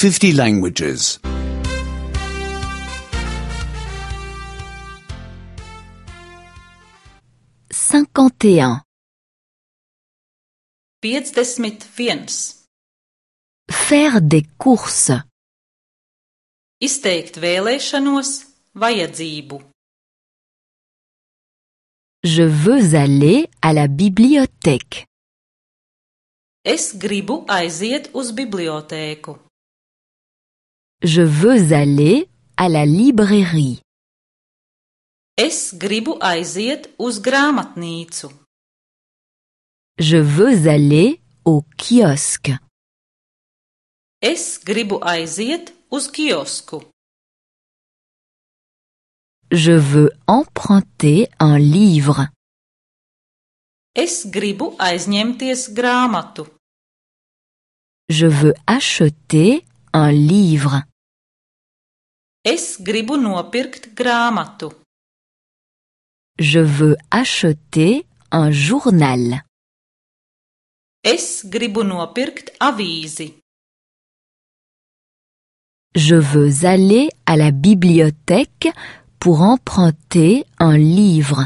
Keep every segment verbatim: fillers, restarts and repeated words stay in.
fifty languages. cinquante et un. piecdesmit viens. Faire des courses. Izteikt vēlēšanos, vajadzību. Je veux aller à la bibliothèque. Es gribu aiziet uz bibliotēku. Je veux aller à la librairie. Es gribu aiziet uz grāmatnīcu. Je veux aller au kiosque. Es gribu aiziet uz kiosku. Je veux emprunter un livre. Es gribu aizņemties grāmatu. Je veux acheter un livre. Es gribu nopirkt grāmatu. Je veux acheter un journal. Es gribu nopirkt avīzi. Je veux aller à la bibliothèque pour emprunter un livre.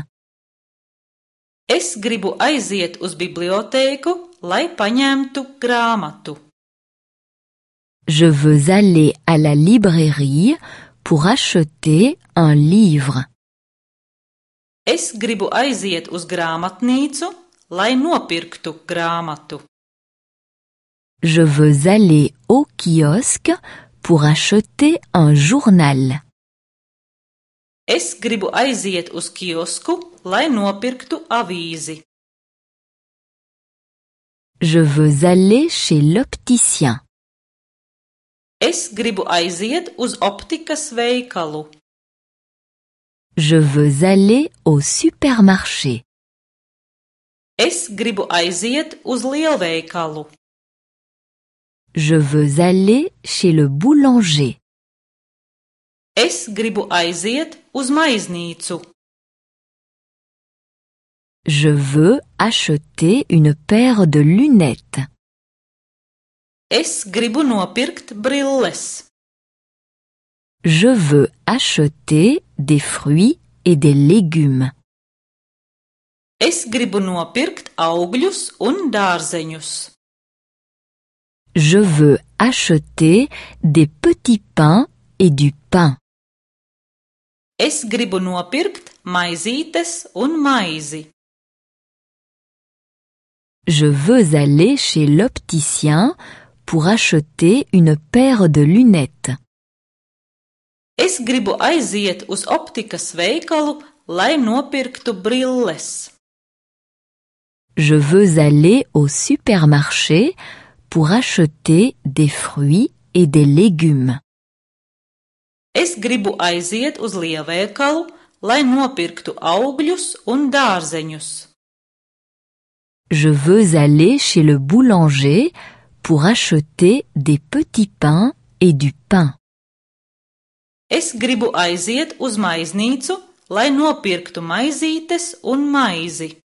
Es gribu aiziet uz bibliotēku, lai paņemtu grāmatu. Je veux aller à la librairie pour acheter un livre. Es gribu aiziet uz grāmatnīcu, lai nopirktu grāmatu. Je veux aller au kiosque pour acheter un journal. Es gribu aiziet uz kiosku, lai nopirktu avīzi. Je veux aller chez l'opticien. Es gribu aiziet uz optikas veikalu. Je veux aller au supermarché. Es gribu aiziet uz lielveikalu. Je veux aller chez le boulanger. Es gribu aiziet uz maiznīcu. Je veux acheter une paire de lunettes. Es gribu nopirkt brilles. Je veux acheter des fruits et des légumes. Es gribu nopirkt augļus un dārzeņus. Je veux acheter des petits pains et du pain. Es gribu nopirkt maizītes un maizi. Je veux aller chez l'opticien pour acheter une paire de lunettes. Es gribu aiziet uz optikas veikalu, lai nopirktu brilles. Je veux aller au supermarché pour acheter des fruits et des légumes. Es gribu aiziet uz lielveikalu, lai nopirktu augļus un dārzeņus. Je veux aller chez le boulanger pour acheter des petits pains et du pain. Es gribu aiziet uz maiznīcu, lai nopirktu maizītes un maizi.